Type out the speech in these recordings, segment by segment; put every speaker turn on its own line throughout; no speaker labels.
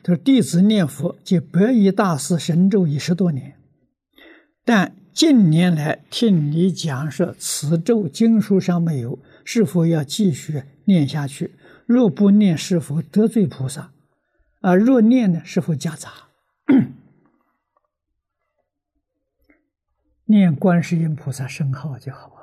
他说弟子念佛及白衣大师神咒已10多年，但近年来听你讲说此咒经书上没有，是否要继续念下去？若不念，是否得罪菩萨？若念呢，是否夹杂？念观世音菩萨圣号就好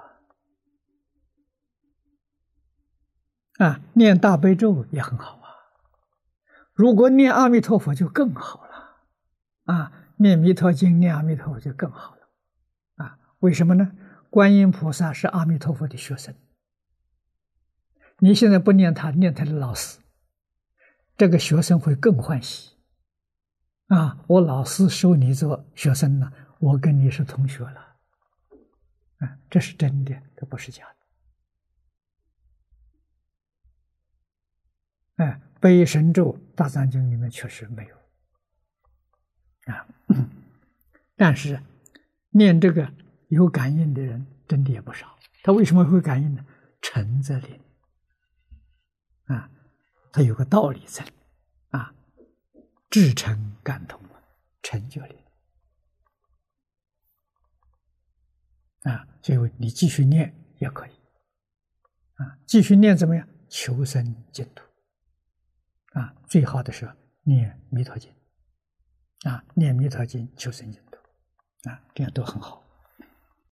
念大悲咒也很好如果念阿弥陀佛就更好了念弥陀经、念阿弥陀佛就更好了为什么呢？观音菩萨是阿弥陀佛的学生，你现在不念他，念他的老师，这个学生会更欢喜我老师收你做学生了，我跟你是同学了这是真的，这不是假的悲神咒大藏经里面确实没有但是念这个有感应的人真的也不少。他为什么会感应呢？诚在里他有个道理在至诚感通诚就灵所以你继续念也可以继续念怎么样？求生净土最好的是念弥陀经念弥陀经求生净土这样都很好。